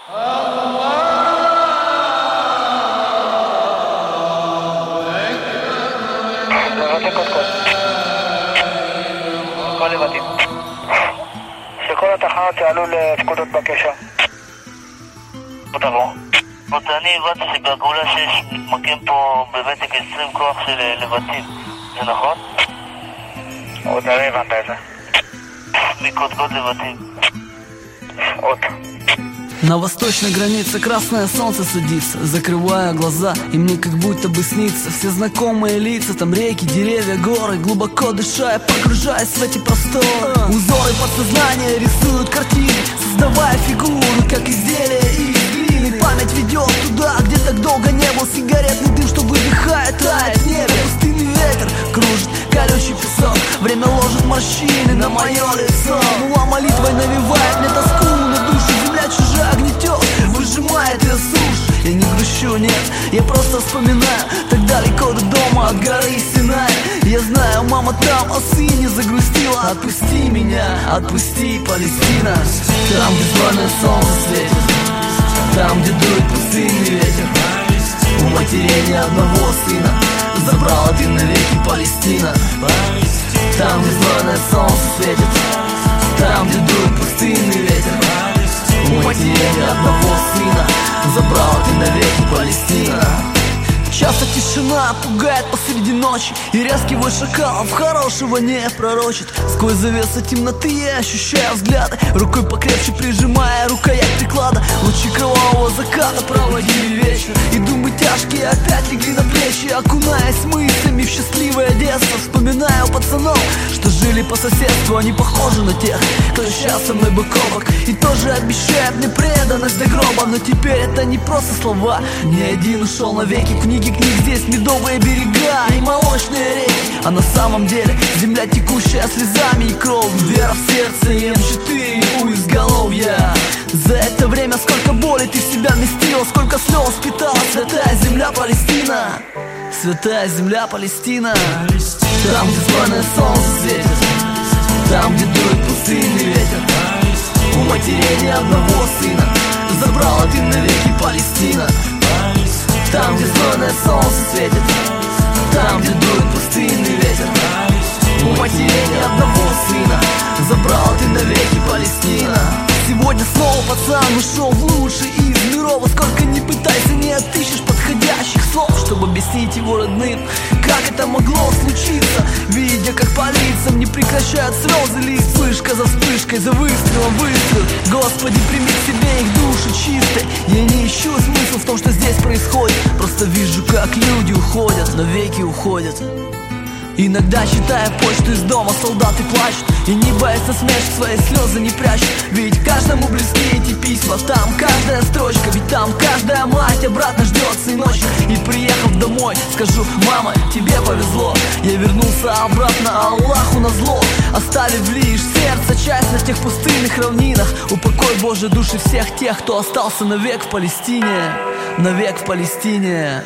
כל לבטים שכל התחנות יעלו לפקודות בקשר. תבוא. אני הבנתי שבגאולה 6 מתמקם פה בוותק 20 כוח של לבטים, זה נכון? עוד לא הבנת את זה. מקודקוד לבטים. עוד. На восточной границе красное солнце садится, закрывая глаза, и мне как будто бы снится все знакомые лица, там реки, деревья, горы, глубоко дыша, я погружаюсь в эти просторы. Узоры подсознания рисуют картины, создавая фигуры, как изделия из глины. Память ведет туда, где так долго не был сигаретный дым, что выдыхает, тает в небе. Пустынный ветер кружит колючий песок, время ложит морщины на мое лицо. Ну а молитвой навевает мне тоску на душу, земля чужая гнетет, выжимает ее сушь. Я не грущу, нет, я просто вспоминаю, так далеко до дома, от горы Синай. Я знаю, мама там о сыне загрустила. Отпусти меня, отпусти, Палестина. Там, где званое солнце светит, там, где дует пустынный ветер. У матерей ни одного сына, забрал один навеки Палестина. Там, где званое солнце светит, там, где дует пустынный ветер. У матерей ни одного сына, забрал ты навеки Палестина. Часто тишина пугает посреди ночи, и резкий вой шакалов хорошего не пророчит. Сквозь завесу темноты я ощущаю взгляды, рукой покрепче прижимая рукоять приклада. Лучи кровавого заката проводили вечер, и думы тяжкие опять легли на плечи. Окунаясь мыслями в счастливое детство, вспоминаю пацанов, что жили по соседству. Они похожи на тех, кто сейчас со мной бок о бок, и тоже обещает мне преданность до гроба. Но теперь это не просто слова, ни один ушел навеки. Книги книг здесь медовые берега и молочные реки, а на самом деле земля, текущая слезами и кровью. Вера в сердце и М4 у изголовья. За это время сколько боли ты в себя вместила, сколько слез впитала святая земля Палестина. Святая земля Палестина. Там, где званое солнце светит, там, где дует пустынный ветер. У матерей ни одного сына, забрал один навеки Палестина. Там, где званое солнце светит, там, где дует пустынный ветер. У матерей ни одного сына, забрал ты навеки Палестина. Сегодня снова пацан ушел в лучший из миров. Сколько ни пытайся, не отыщешь подходящих слов, чтобы объяснить его родным, как это могло случиться. Видя, как по лицам не прекращают слезы лить, вспышка за вспышкой, за выстрелом выстрел. Господи, прими к себе их души чистые. Я не ищу смысл в том, что здесь происходит, просто вижу, как люди уходят, навеки уходят. Иногда, читая почту из дома, солдаты плачут, и не боясь насмешек, свои слезы не прячут. Ведь каждому близки эти письма, там каждая строчка, ведь там каждая мать обратно ждет сыночка. И приехав домой, скажу: мама, тебе повезло, я вернулся обратно Аллаху назло, оставив лишь сердце часть на тех пустынных равнинах. Упокой, Боже, души всех тех, кто остался навек в Палестине, навек в Палестине.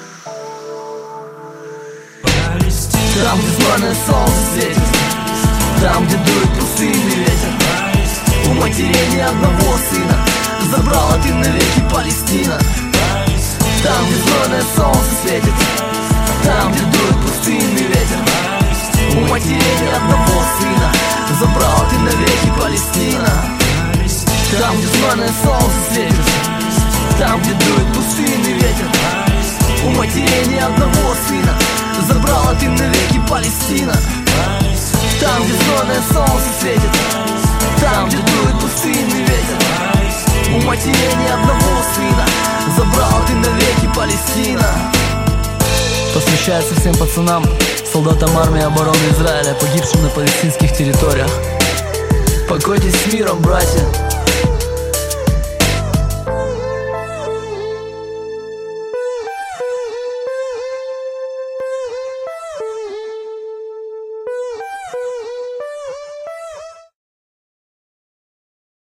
Там, где званое солнце светит, там, где дует пустынный ветер. У матерей ни одного сына, забрал один навеки Палестина. Там, где званое солнце светит, там, где дует пустынный ветер. У матерей ни одного сына, забрал один навеки Палестина. Там, где званое солнце светит, там, где дует пустынный ветер. У матерей ни одного сына, забрал один навеки Палестина. Там, где звездное солнце светит, там, где дует пустынный ветер. У матерей ни одного сына, забрал один навеки Палестина. Посвящается всем пацанам, солдатам армии обороны Израиля, погибшим на палестинских территориях. Покойтесь с миром, братья.